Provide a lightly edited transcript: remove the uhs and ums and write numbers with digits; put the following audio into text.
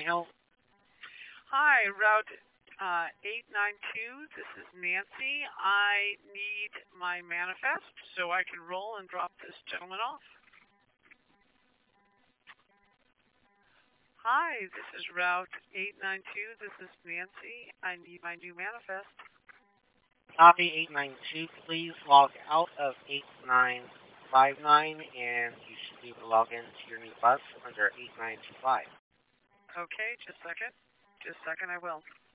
help? Hi, Route 892. This is Nancy. I need my manifest so I can roll and drop this gentleman off. Hi, this is Route 892. This is Nancy. I need my new manifest. Copy 892. Please log out of 8959 and you should be able to log into your new bus under 8925. Okay, just a second. Just a second, I will.